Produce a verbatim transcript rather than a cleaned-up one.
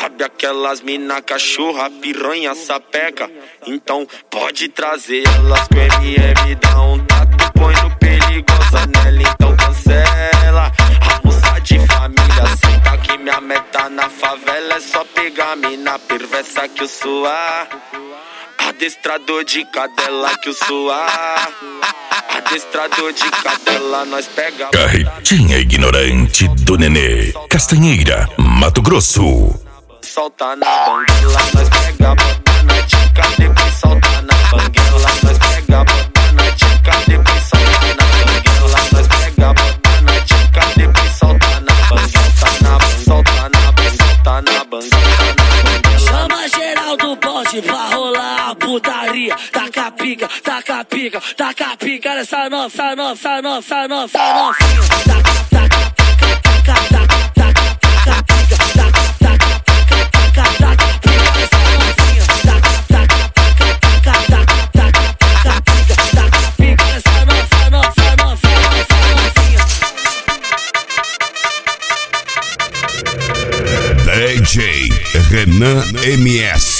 Sabe aquelas mina cachorra, piranha, sapeca? Então pode trazer elas que o M M dá um tato, põe no perigosa nela, então cancela. A moça de família, senta que minha meta na favela é só pegar mina perversa que eu sou a adestrador de cadela que eu sou a adestrador de cadela, nós pega. Carretinha ignorante do Nenê, Castanheira, Mato Grosso. Solta na banguela, nós pega, bota na tica, depois solta na banguela, nós pega, bota na tica, depois solta na banguela, nós pega, bota na tica, depois solta na banguela, solta na solta na solta na banguela. Chama geral do bonde pra rolar a putaria. Taca pica, taca pica, taca pica nessa nossa, nossa, nossa, nossa, novinha. Taca, taca, taca, taca, taca, taca pica, taca, taca, taca, taca pica nessa novinha. Taca, taca, taca, taca, taca, taca pica, taca pica nessa nossa, nossa, nossa, nossa novinha. D J Renan M S